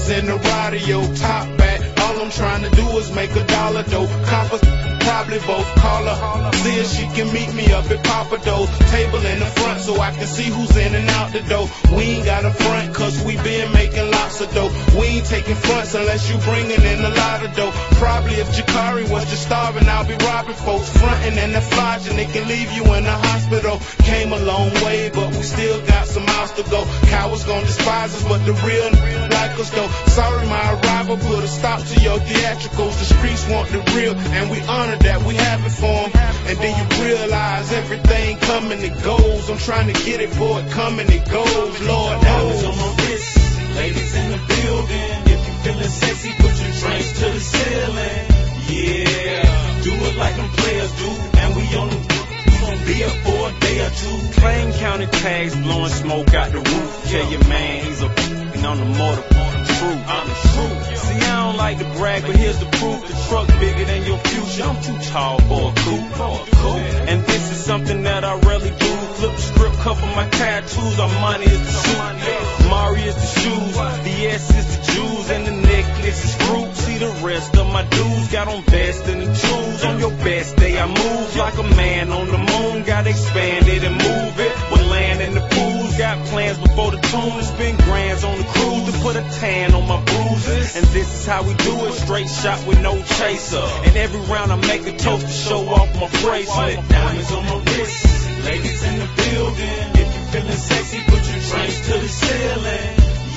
Benz in the radio, top back. All I'm trying to do is make $1 though. Coppers probably both call her, see if she can meet me up at Papa Do's. Table in the front so I can see who's in and out the door. We ain't got a front cause we been making lots of dough. We ain't taking fronts unless you bringing in a lot of dough. Probably if Jakari was just starving, I'll be robbing folks. Frontin' in the flies and it can leave you in the hospital. Came a long way, but we still got some miles to go. Cowards gon' despise us, but the real like us though. Sorry my arrival put a stop to your theatricals. The streets want the real, and we honor that we have it for them. And then you realize everything come and it goes. I'm trying to get it for it come and it goes. Lord Diamonds knows. on my wrist, ladies in the building. If you feeling sexy, put your drinks to the ceiling. Yeah, do it like them players do, and we on be up for a day or two. Plain county tags blowing smoke out the roof. Tell your man he's a and on the motor. True, I'm the truth. See, I don't like to brag, but here's the proof. The truck bigger than your future. I'm too tall for a coupe. And this is something that I rarely do. Flip the script, cover my tattoos. Our money is the suit. Mari is the shoes. The S is the jewels. And the necklace is fruit. See the rest of my dudes got on vest and the tools. On your best day, I move like a man on the moon. Got expanded and move it. With land in the pools. Got plans before the tune to spend grands on the cruise to put a tan on my bruises. And this is how we do it, straight shot with no chaser. And every round I make a toast to show off my bracelet. Diamonds on my wrist, ladies in the building. If you feeling sexy, put your drinks to the ceiling.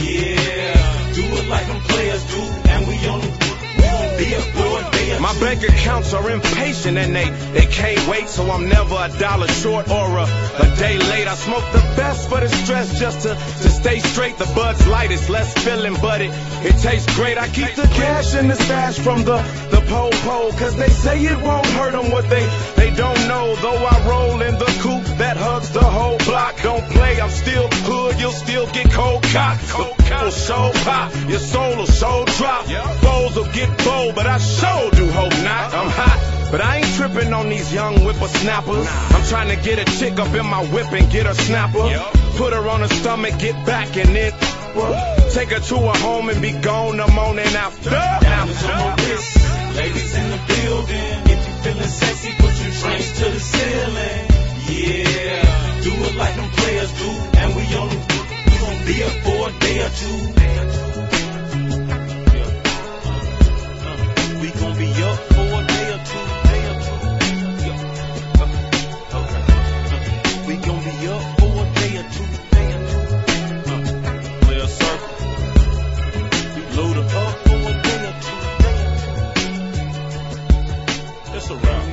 Yeah, do it like them players do, and we on be up for a day or two. My bank accounts are impatient and they can't wait, so I'm never $1 short or a day late. I smoke the best for the stress just to stay straight. The Bud's Light is less filling, but it tastes great. I keep the cash in the stash from the pole, cause they say it won't hurt them what they don't know. Though I roll in the coupe that hugs the whole block. Don't play, I'm still hood, you'll still get cold cock. Will show pop, your soul will show drop. Foes will get bold, but I sure do hope not. I'm hot, but I ain't tripping on these young whippersnappers. I'm trying to get a chick up in my whip and get her snapper. Put her on her stomach, get back and then take her to her home and be gone the morning after. Diamonds on my wrist, ladies in the building. If you feeling sexy, put your drinks to the ceiling. Yeah, do it like them players do, and we gon' be up for a day or two. We gon' be up for a day or two. We gon' be up for a day or two. Play a circle. Load it up for a day or two. It's a wrap.